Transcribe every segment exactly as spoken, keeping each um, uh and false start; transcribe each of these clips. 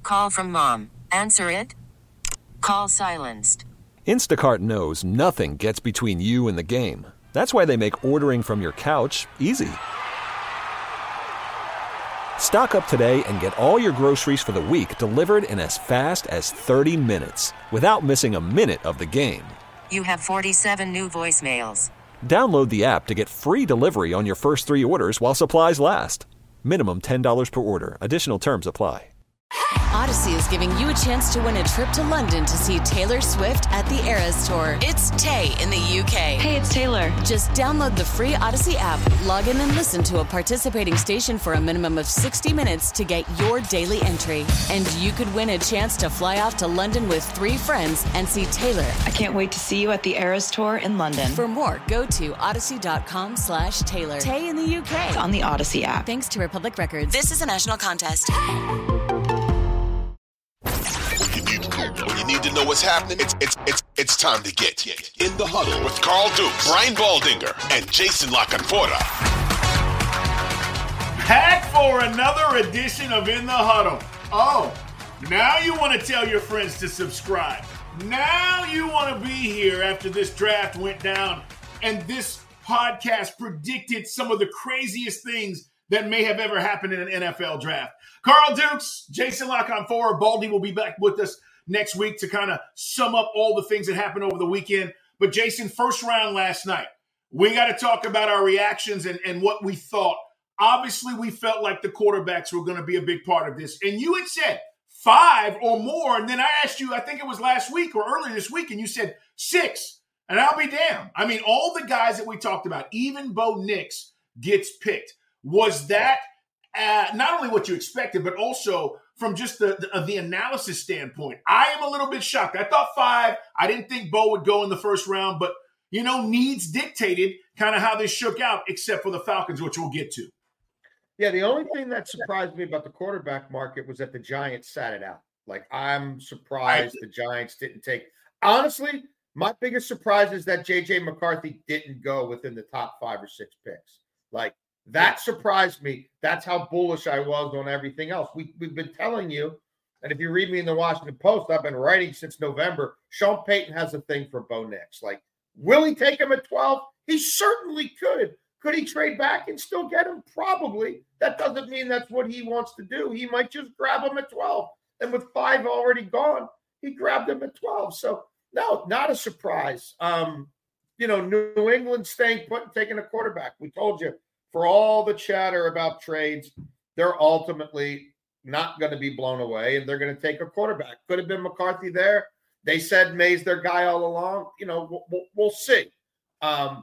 Call from mom. Answer it. Call silenced. Instacart knows nothing gets between you and the game. That's why they make ordering from your couch easy. Stock up today and get all your groceries for the week delivered in as fast as thirty minutes without missing a minute of the game. You have forty-seven new voicemails. Download the app to get free delivery on your first three orders while supplies last. Minimum ten dollars per order. Additional terms apply. Odyssey is giving you a chance to win a trip to London to see Taylor Swift at the Eras Tour. It's Tay in the U K. Hey, it's Taylor. Just download the free Odyssey app, log in and listen to a participating station for a minimum of sixty minutes to get your daily entry. And you could win a chance to fly off to London with three friends and see Taylor. I can't wait to see you at the Eras Tour in London. For more, go to odyssey.com slash Taylor. Tay in the U K. It's on the Odyssey app. Thanks to Republic Records. This is a national contest. When you need to know what's happening, it's it's it's it's time to get in the huddle with Carl Dukes, Brian Baldinger, and Jason La Canfora. Back for another edition of In the Huddle. Oh, now you want to tell your friends to subscribe. Now you want to be here after this draft went down and this podcast predicted some of the craziest things that may have ever happened in an N F L draft. Carl Dukes, Jason La Canfora, Baldy will be back with us next week to kind of sum up all the things that happened over the weekend. But Jason, first round last night, we got to talk about our reactions and, and what we thought. Obviously, we felt like the quarterbacks were going to be a big part of this. And you had said five or more. And then I asked you, I think it was last week or earlier this week, and you said six. And I'll be damned. I mean, all the guys that we talked about, even Bo Nix gets picked. Was that uh, not only what you expected, but also from just the, the, the analysis standpoint? I am a little bit shocked. I thought five. I didn't think Bo would go in the first round, but, you know, needs dictated kind of how this shook out, except for the Falcons, which we'll get to. Yeah, the only thing that surprised me about the quarterback market was that the Giants sat it out. Like, I'm surprised the Giants didn't take – honestly, my biggest surprise is that J J McCarthy didn't go within the top five or six picks. Like, that surprised me. That's how bullish I was on everything else. We, we've been telling you, and if you read me in the Washington Post, I've been writing since November, Sean Payton has a thing for Bo Nix. Like, will he take him at twelve? He certainly could. Could he trade back and still get him? Probably. That doesn't mean that's what he wants to do. He might just grab him at twelve. And with five already gone, he grabbed him at twelve. So, no, not a surprise. Um, you know, New England staying put and taking a quarterback. We told you, for all the chatter about trades, they're ultimately not going to be blown away, and they're going to take a quarterback. Could have been McCarthy there. They said May's their guy all along. You know, we'll, we'll, we'll see. Um,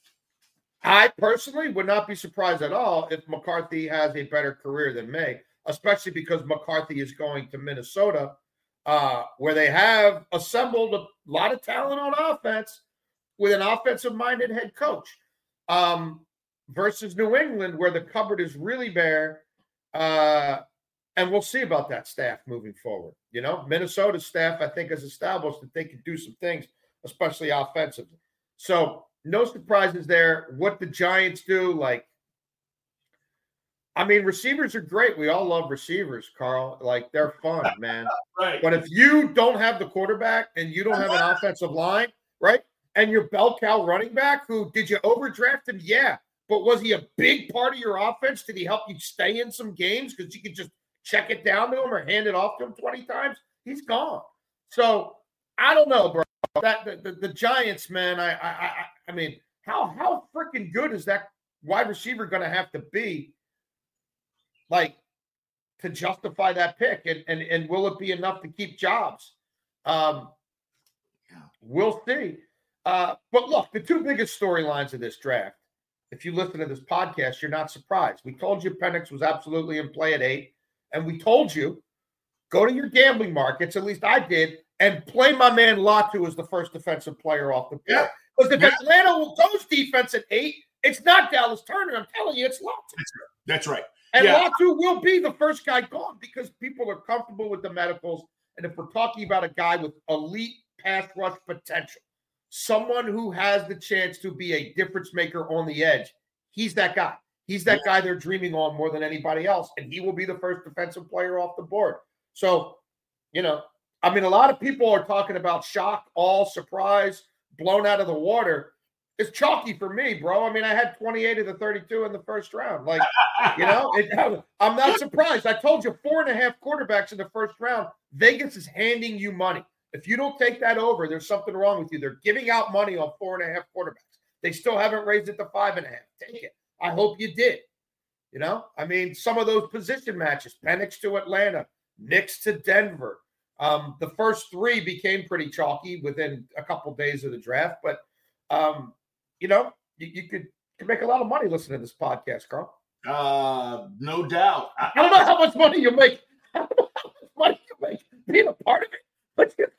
I personally would not be surprised at all if McCarthy has a better career than May, especially because McCarthy is going to Minnesota, uh, where they have assembled a lot of talent on offense with an offensive-minded head coach. Um, versus New England, where the cupboard is really bare. Uh, and we'll see about that staff moving forward. You know, Minnesota's staff, I think, has established that they can do some things, especially offensively. So no surprises there. What the Giants do, like, I mean, receivers are great. We all love receivers, Carl. Like, they're fun, man. Right. But if you don't have the quarterback and you don't have an offensive line, right, and your bell cow running back, who, did you overdraft him? Yeah. But was he a big part of your offense? Did he help you stay in some games because you could just check it down to him or hand it off to him twenty times? He's gone. So I don't know, bro. That the, the, the Giants, man. I I I, I mean, how how freaking good is that wide receiver going to have to be, like, to justify that pick? And and and will it be enough to keep jobs? Um, we'll see. Uh, but look, the two biggest storylines of this draft. If you listen to this podcast, you're not surprised. We told you Penix was absolutely in play at eight. And we told you, go to your gambling markets, at least I did, and play my man Latu as the first defensive player off the board. Yeah. Because if Yeah. Atlanta goes defense at eight, it's not Dallas Turner. I'm telling you, it's Latu. That's right. That's right. And Yeah. Latu will be the first guy gone because people are comfortable with the medicals. And if we're talking about a guy with elite pass rush potential, someone who has the chance to be a difference maker on the edge, he's that guy. He's that guy they're dreaming on more than anybody else, and he will be the first defensive player off the board. So, you know, I mean, a lot of people are talking about shock, all surprise, blown out of the water. It's chalky for me, bro. I mean, I had twenty-eight of the thirty-two in the first round. Like, you know, it, I'm not surprised. I told you four and a half quarterbacks in the first round. Vegas is handing you money. If you don't take that over, there's something wrong with you. They're giving out money on four and a half quarterbacks. They still haven't raised it to five and a half. Take it. I hope you did. You know, I mean, some of those position matches, Penix to Atlanta, Knicks to Denver. Um, the first three became pretty chalky within a couple days of the draft, but um, you know, you, you could, could make a lot of money listening to this podcast, Carl. Uh, no doubt. I, I don't know how much money you make. I don't know how much money you make being a part of it, but you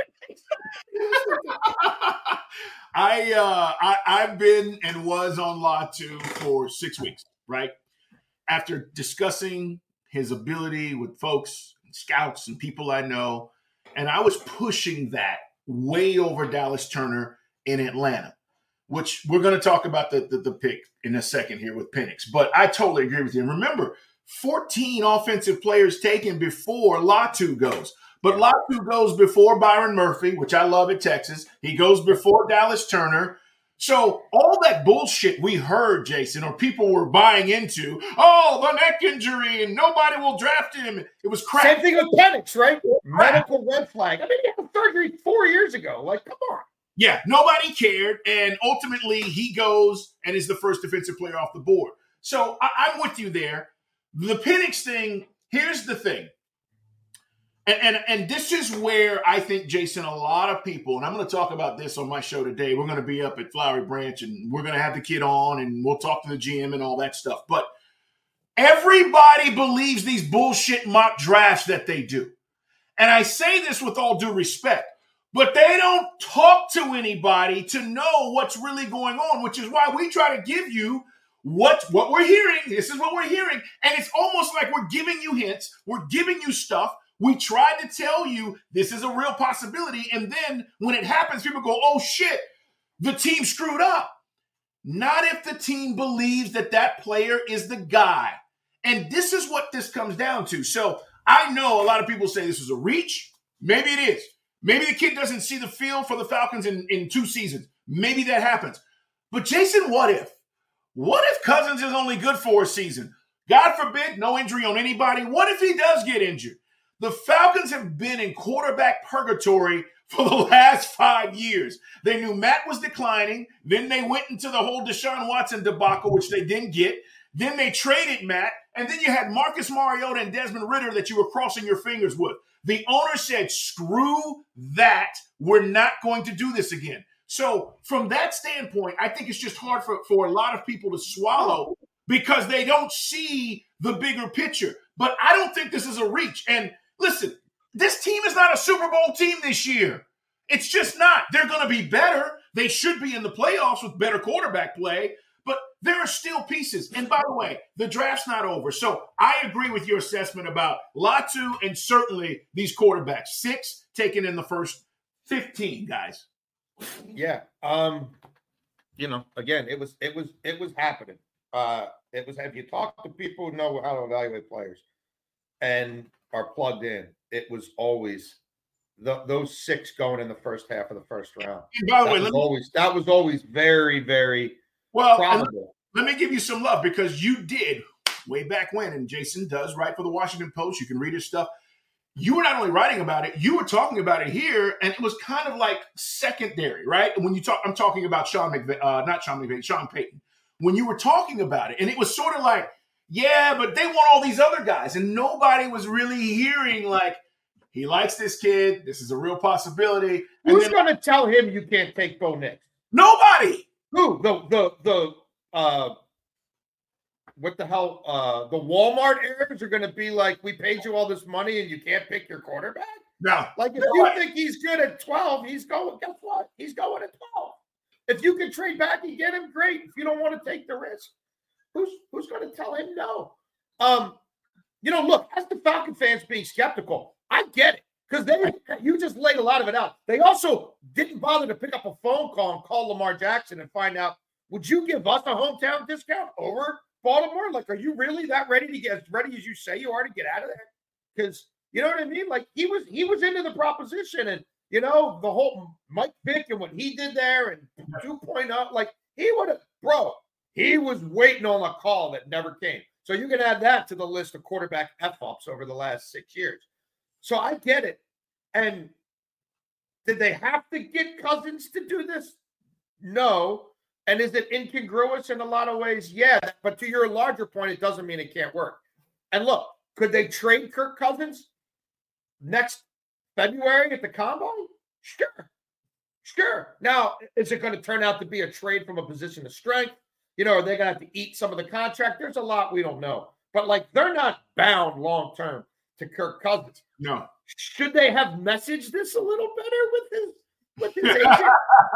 I, uh, I I've been and was on Latu for six weeks, right? After discussing his ability with folks, and scouts, and people I know, and I was pushing that way over Dallas Turner in Atlanta, which we're going to talk about the, the, the pick in a second here with Penix. But I totally agree with you. And remember, fourteen offensive players taken before Latu goes. But Latu goes before Byron Murphy, which I love at Texas. He goes before Dallas Turner. So all that bullshit we heard, Jason, or people were buying into, oh, the neck injury and nobody will draft him. It was crap. Same thing with Penix, right? Medical red flag. I mean, he had surgery four years ago. Like, come on. Yeah, nobody cared. And ultimately, he goes and is the first defensive player off the board. So I- I'm with you there. The Penix thing, here's the thing. And, and and this is where I think, Jason, a lot of people, and I'm going to talk about this on my show today. We're going to be up at Flowery Branch, and we're going to have the kid on, and we'll talk to the G M and all that stuff. But everybody believes these bullshit mock drafts that they do. And I say this with all due respect, but they don't talk to anybody to know what's really going on, which is why we try to give you what, what we're hearing. This is what we're hearing. And it's almost like we're giving you hints. We're giving you stuff. We tried to tell you this is a real possibility, and then when it happens, people go, oh, shit, the team screwed up. Not if the team believes that that player is the guy. And this is what this comes down to. So I know a lot of people say this is a reach. Maybe it is. Maybe the kid doesn't see the field for the Falcons in, in two seasons. Maybe that happens. But, Jason, what if? What if Cousins is only good for a season? God forbid, no injury on anybody. What if he does get injured? The Falcons have been in quarterback purgatory for the last five years. They knew Matt was declining. Then they went into the whole Deshaun Watson debacle, which they didn't get. Then they traded Matt. And then you had Marcus Mariota and Desmond Ridder that you were crossing your fingers with. The owner said, screw that. We're not going to do this again. So from that standpoint, I think it's just hard for, for a lot of people to swallow because they don't see the bigger picture. But I don't think this is a reach. And listen, this team is not a Super Bowl team this year. It's just not. They're going to be better. They should be in the playoffs with better quarterback play, but there are still pieces. And by the way, the draft's not over. So I agree with your assessment about Latu and certainly these quarterbacks. Six taken in the first fifteen, guys. Yeah. Um, you know, again, it was it was it was happening. Uh, it was if you talk to people who know how to evaluate players and are plugged in, it was always the, those six going in the first half of the first round. And by the that way, was let me, always that was always very, very well probable. Let me give you some love because you did way back when, and Jason does write for the Washington Post. You can read his stuff. You were not only writing about it, you were talking about it here, and it was kind of like secondary, right? When you talk, I'm talking about Sean McVay, uh, not Sean McVay, Sean Payton. When you were talking about it, and it was sort of like, yeah, but they want all these other guys. And nobody was really hearing like, he likes this kid. This is a real possibility. Who's going to tell him you can't take Bo Nix? Nobody. Who? The, the, the, uh, what the hell? Uh, the Walmart heirs are going to be like, we paid you all this money and you can't pick your quarterback? No. Like, if you think he's good at twelve, he's going, guess what? He's going at twelve. If you can trade back and get him, great. If you don't want to take the risk, Who's who's going to tell him no? Um, you know, look, as the Falcon fans being skeptical, I get it because they you just laid a lot of it out. They also didn't bother to pick up a phone call and call Lamar Jackson and find out, would you give us a hometown discount over Baltimore? Like, are you really that ready to get as ready as you say you are to get out of there? Because You know what I mean? Like he was he was into the proposition, and you know the whole Mike Vick and what he did there and two point oh, like he would have, bro. He was waiting on a call that never came. So you can add that to the list of quarterback F-ups over the last six years. So I get it. And did they have to get Cousins to do this? No. And is it incongruous in a lot of ways? Yeah. But to your larger point, it doesn't mean it can't work. And look, could they trade Kirk Cousins next February at the Combine? Sure. Sure. Now, is it going to turn out to be a trade from a position of strength? You know, are they going to have to eat some of the contract? There's a lot we don't know. But, like, they're not bound long-term to Kirk Cousins. No. Should they have messaged this a little better with his with his agent?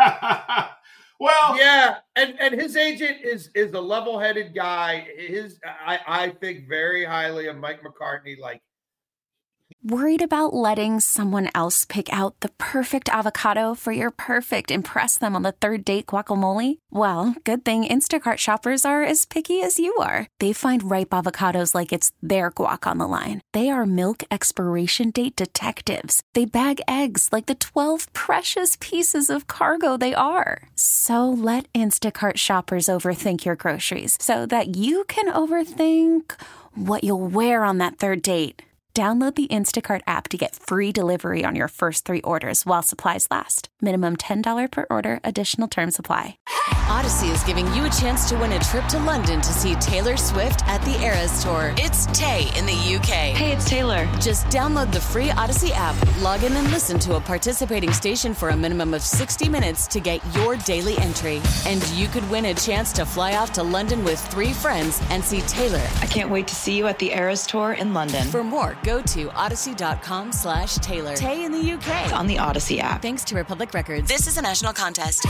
Well, yeah, and, and his agent is is a level-headed guy. His I, I think very highly of Mike McCartney. Like, worried about letting someone else pick out the perfect avocado for your perfect impress them on the third date guacamole? Well, good thing Instacart shoppers are as picky as you are. They find ripe avocados like it's their guac on the line. They are milk expiration date detectives. They bag eggs like the twelve precious pieces of cargo they are. So let Instacart shoppers overthink your groceries so that you can overthink what you'll wear on that third date. Download the Instacart app to get free delivery on your first three orders while supplies last. Minimum ten dollars per order. Additional terms apply. Odyssey is giving you a chance to win a trip to London to see Taylor Swift at the Eras Tour. It's Tay in the U K. Hey, it's Taylor. Just download the free Odyssey app, log in and listen to a participating station for a minimum of sixty minutes to get your daily entry. And you could win a chance to fly off to London with three friends and see Taylor. I can't wait to see you at the Eras Tour in London. For more, go to odyssey.com slash Taylor. Tay in the U K. It's on the Odyssey app. Thanks to Republic Records. This is a national contest.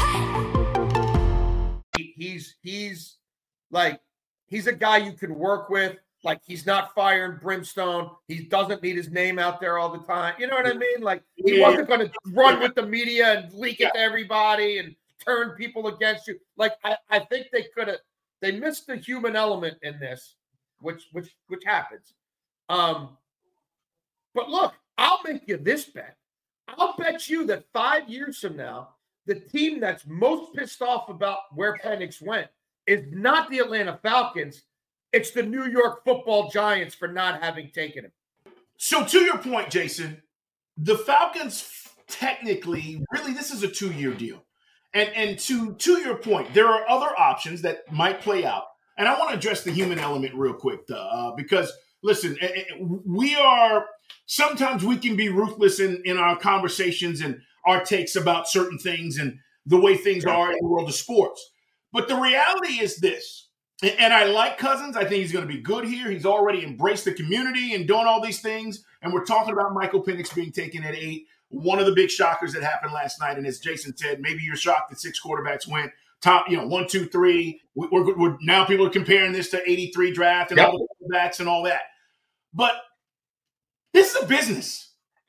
He's he's like he's a guy you can work with. Like, he's not fire and brimstone. He doesn't need his name out there all the time. You know what I mean? Like, he Yeah. wasn't going to run with the media and leak it to everybody and turn people against you. Like, I, I think they could have they missed the human element in this, which which which happens. Um, but look, I'll make you this bet. I'll bet you that five years from now, the team that's most pissed off about where Penix went is not the Atlanta Falcons. It's the New York Football Giants for not having taken him. So to your point, Jason, the Falcons technically, really, this is a two-year deal. And and to, to your point, there are other options that might play out. And I want to address the human element real quick, uh, because, listen, we are – sometimes we can be ruthless in, in our conversations and our takes about certain things and the way things are in the world of sports. But the reality is this, and I like Cousins. I think he's going to be good here. He's already embraced the community and doing all these things. And we're talking about Michael Penix being taken at eight, one of the big shockers that happened last night. And as Jason said, maybe you're shocked that six quarterbacks went top, you know, one, two, three. We're, we're now people are comparing this to eighty-three draft and yep. all the quarterbacks and all that. But this is a business.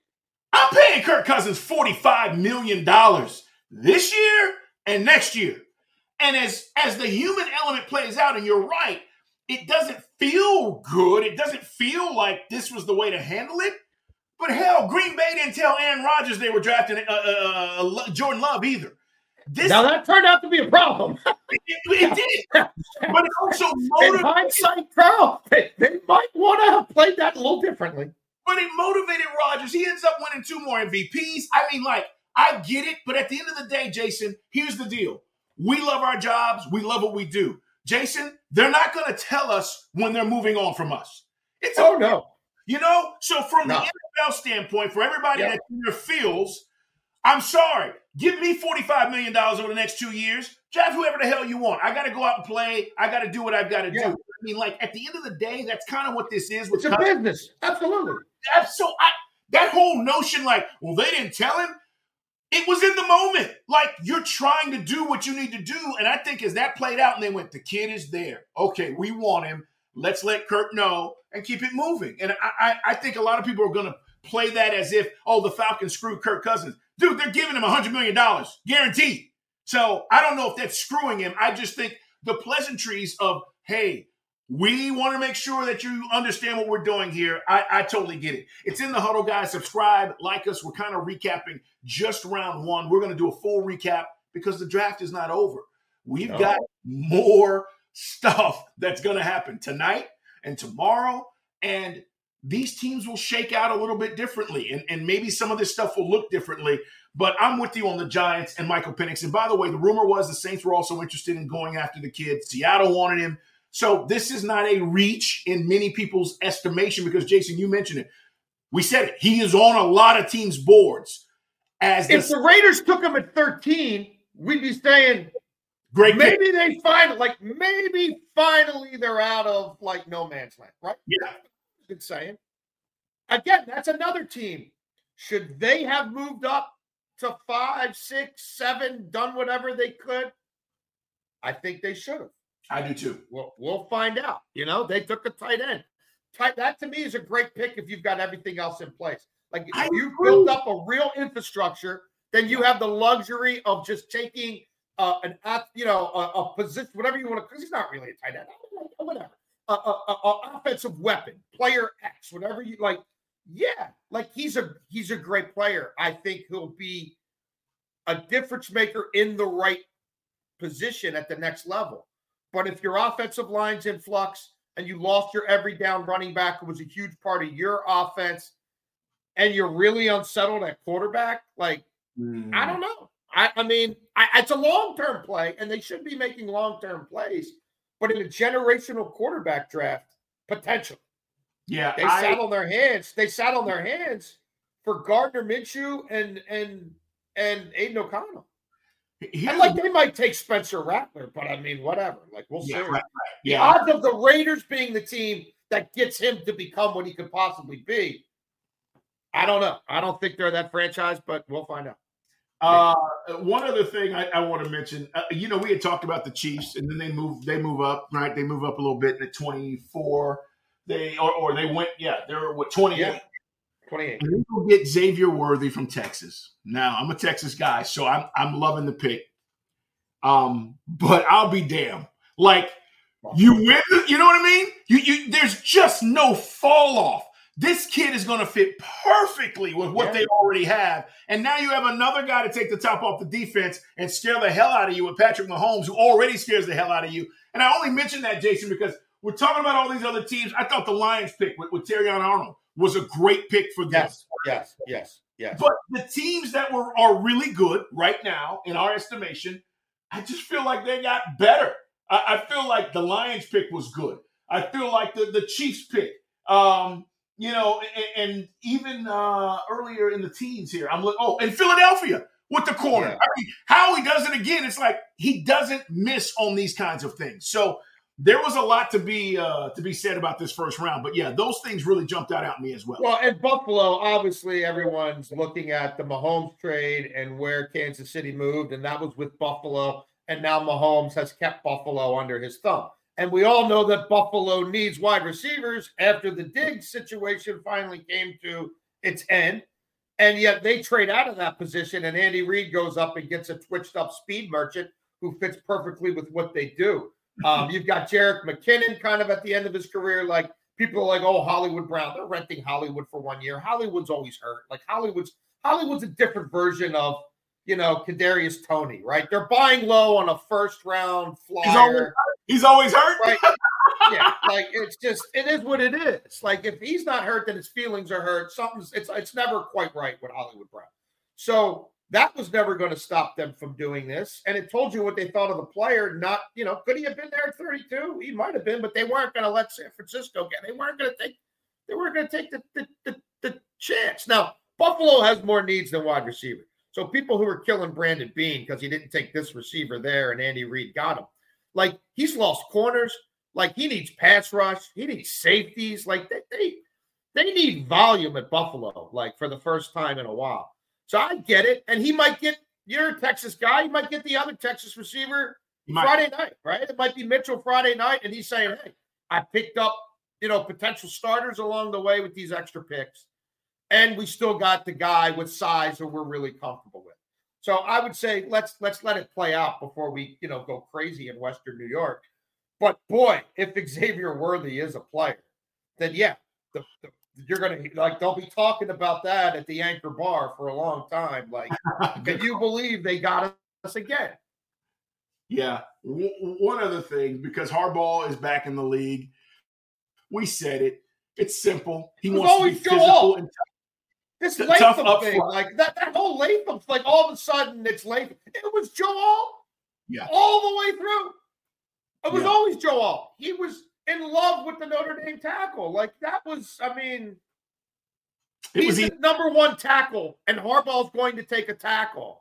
I'm paying Kirk Cousins forty-five million dollars this year and next year. And as, as the human element plays out, and you're right, it doesn't feel good. It doesn't feel like this was the way to handle it. But hell, Green Bay didn't tell Aaron Rodgers they were drafting uh, uh, uh, Jordan Love either. This, now that turned out to be a problem. it, it did. But it also motivated. In hindsight, Carl, they, they might want to have played that a little differently. But it motivated Rodgers. He ends up winning two more M V Ps. I mean, like, I get it. But at the end of the day, Jason, here's the deal. We love our jobs. We love what we do. Jason, they're not going to tell us when they're moving on from us. It's oh, a, no. You know? So from no. the N F L standpoint, for everybody yeah. that here feels, I'm sorry. Give me forty-five million dollars over the next two years. Draft whoever the hell you want. I got to go out and play. I got to do what I've got to yeah. do. I mean, like, at the end of the day, that's kind of what this is. With it's a business. Absolutely. That's so I, that whole notion, like, well, they didn't tell him. It was in the moment. Like, you're trying to do what you need to do. And I think as that played out and they went, the kid is there. Okay, we want him. Let's let Kirk know and keep it moving. And I, I, I think a lot of people are going to play that as if, oh, the Falcons screwed Kirk Cousins. Dude, they're giving him one hundred million dollars, guaranteed. So I don't know if that's screwing him. I just think the pleasantries of, hey, We want to make sure that you understand what we're doing here. I, I totally get it. It's In the Huddle, guys. Subscribe, like us. We're kind of recapping just round one. We're going to do a full recap because the draft is not over. We've no. got more stuff that's going to happen tonight and tomorrow. And these teams will shake out a little bit differently. And, and maybe some of this stuff will look differently. But I'm with you on the Giants and Michael Penix. And by the way, the rumor was the Saints were also interested in going after the kid. Seattle wanted him. So this is not a reach in many people's estimation because, Jason, you mentioned it. We said it. He is on a lot of teams' boards. As If the, the Raiders took him at thirteen, we'd be saying, great maybe pick. they find like maybe finally they're out of like no man's land, right? Yeah. Good saying. Again, that's another team. Should they have moved up to five, six, seven, done whatever they could? I think they should have. I do too. We'll, we'll find out. You know, they took a tight end. Tight, that to me is a great pick if you've got everything else in place. Like if you built up a real infrastructure, then you have the luxury of just taking uh, an, you know, a, a position, whatever you want to, because he's not really a tight end, whatever. A, a, a, a offensive weapon, player X, whatever you like. Yeah, like he's a he's a great player. I think he'll be a difference maker in the right position at the next level. But if your offensive line's in flux and you lost your every down running back who was a huge part of your offense, and you're really unsettled at quarterback, like mm. I don't know. I, I mean, I, it's a long-term play, and they should be making long-term plays. But in a generational quarterback draft, potential. Yeah, they I, sat on their hands. They sat on their hands for Gardner Minshew and and and Aiden O'Connell. And like they might take Spencer Rattler, but I mean, whatever. Like we'll yeah, see. Right, right. The yeah. odds of the Raiders being the team that gets him to become what he could possibly be, I don't know. I don't think they're that franchise, but we'll find out. Uh, one other thing I, I want to mention, uh, you know, we had talked about the Chiefs, and then they move, they move up, right? They move up a little bit at twenty-four. They or, or they went, yeah, they're what twenty-eight. Yeah, twenty-eight. And then we'll get Xavier Worthy from Texas. Now I'm a Texas guy, so I'm I'm loving the pick. Um, but I'll be damned. Like you win, you know what I mean? You you there's just no fall off. This kid is going to fit perfectly with what yeah. they already have. And now you have another guy to take the top off the defense and scare the hell out of you with Patrick Mahomes, who already scares the hell out of you. And I only mention that, Jason, because we're talking about all these other teams. I thought the Lions pick with, with Terrion Arnold was a great pick for them. Yes, yes, yes, yes. But the teams that were are really good right now, in our estimation, I just feel like they got better. I, I feel like the Lions pick was good. I feel like the, the Chiefs pick, um, you know, and, and even uh, earlier in the teens here, I'm like, oh, and Philadelphia with the corner. Yeah. I mean, how he does it again, it's like he doesn't miss on these kinds of things. So there was a lot to be uh, to be said about this first round. But, yeah, those things really jumped out at me as well. Well, and Buffalo, obviously everyone's looking at the Mahomes trade and where Kansas City moved, and that was with Buffalo. And now Mahomes has kept Buffalo under his thumb. And we all know that Buffalo needs wide receivers after the Diggs situation finally came to its end. And yet they trade out of that position, and Andy Reid goes up and gets a twitched-up speed merchant who fits perfectly with what they do. Um, you've got Jerick McKinnon kind of at the end of his career. Like, people are like, oh, Hollywood Brown. They're renting Hollywood for one year. Hollywood's always hurt. Like, Hollywood's Hollywood's a different version of, you know, Kadarius Toney, right? They're buying low on a first-round flyer. He's always, he's always hurt? Right? Yeah, like, it's just, it is what it is. Like, if he's not hurt, then his feelings are hurt. Something's, it's it's never quite right with Hollywood Brown. So that was never going to stop them from doing this. And it told you what they thought of the player. Not, you know, could he have been there at thirty-two? He might have been, but they weren't going to let San Francisco get, they weren't going to take, they weren't going to take the, the, the, the chance. Now, Buffalo has more needs than wide receiver. So people who are killing Brandon Beane because he didn't take this receiver there and Andy Reid got him. Like, he's lost corners. Like, he needs pass rush. He needs safeties. Like, they they, they need volume at Buffalo, like, for the first time in a while. So I get it. And he might get, you're a Texas guy, he might get the other Texas receiver Friday night, right? It might be Mitchell Friday night, and he's saying, hey, I picked up, you know, potential starters along the way with these extra picks. And we still got the guy with size that we're really comfortable with. So I would say let's let's let it play out before we, you know, go crazy in Western New York. But boy, if Xavier Worthy is a player, then yeah, the, the, you're gonna like they'll be talking about that at the Anchor Bar for a long time. Like, can you believe they got us again? Yeah. W- one other thing, because Harbaugh is back in the league, we said it. It's simple. He it wants to be physical and tough. This T- Latham thing, front. like that, that whole Latham, like all of a sudden it's Latham. It was Joel. Yeah. All the way through. It was yeah. always Joel. He was in love with the Notre Dame tackle. Like that was, I mean, it he's was the easy. number one tackle, and Harbaugh's going to take a tackle.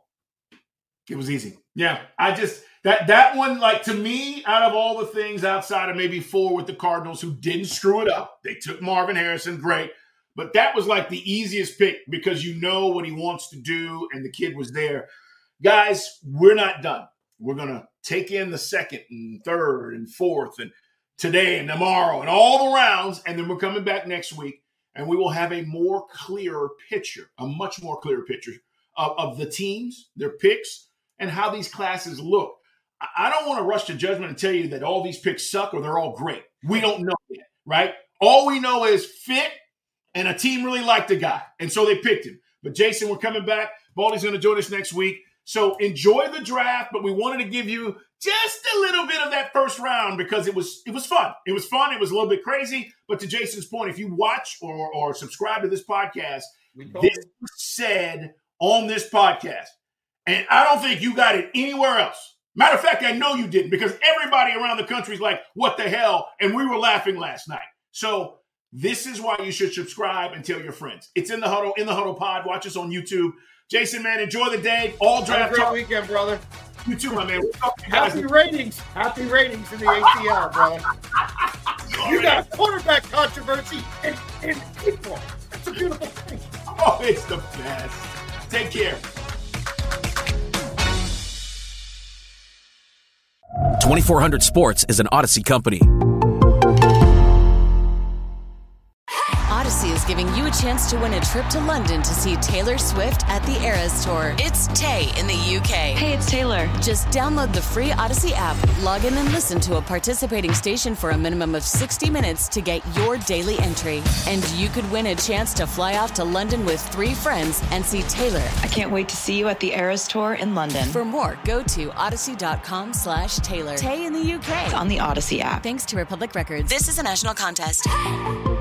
It was easy. Yeah. I just, that that one, like to me, out of all the things outside of maybe four with the Cardinals who didn't screw it up, they took Marvin Harrison, great. But that was like the easiest pick because you know what he wants to do, and the kid was there. Guys, we're not done. We're going to take in the second and third and fourth and today and tomorrow and all the rounds, and then we're coming back next week, and we will have a more clearer picture, a much more clear picture of, of the teams, their picks, and how these classes look. I don't want to rush to judgment and tell you that all these picks suck or they're all great. We don't know yet, right? All we know is fit, and a team really liked the guy, and so they picked him. But, Jason, we're coming back. Baldy's going to join us next week. So enjoy the draft, but we wanted to give you just a little bit of that first round because it was it was fun. It was fun. It was a little bit crazy. But to Jason's point, if you watch or, or subscribe to this podcast, this was said on this podcast. And I don't think you got it anywhere else. Matter of fact, I know you didn't because everybody around the country is like, what the hell? And we were laughing last night. So this is why you should subscribe and tell your friends. It's In the Huddle, In the Huddle Pod. Watch us on YouTube. Jason, man, enjoy the day. All draft Have a great talk. weekend, brother. You too, my man. We'll talk to you guys. Happy ratings. Happy ratings in the A T L, brother. You got a quarterback controversy in, in April. It's a beautiful thing. Oh, it's the best. Take care. twenty-four hundred Sports is an Odyssey company. Odyssey is giving you a chance to win a trip to London to see Taylor Swift at the Eras Tour. It's Tay in the U K. Hey, it's Taylor. Just download the free Odyssey app, log in and listen to a participating station for a minimum of sixty minutes to get your daily entry. And you could win a chance to fly off to London with three friends and see Taylor. I can't wait to see you at the Eras Tour in London. For more, go to odyssey.com slash Taylor. Tay in the U K. It's on the Odyssey app. Thanks to Republic Records. This is a national contest.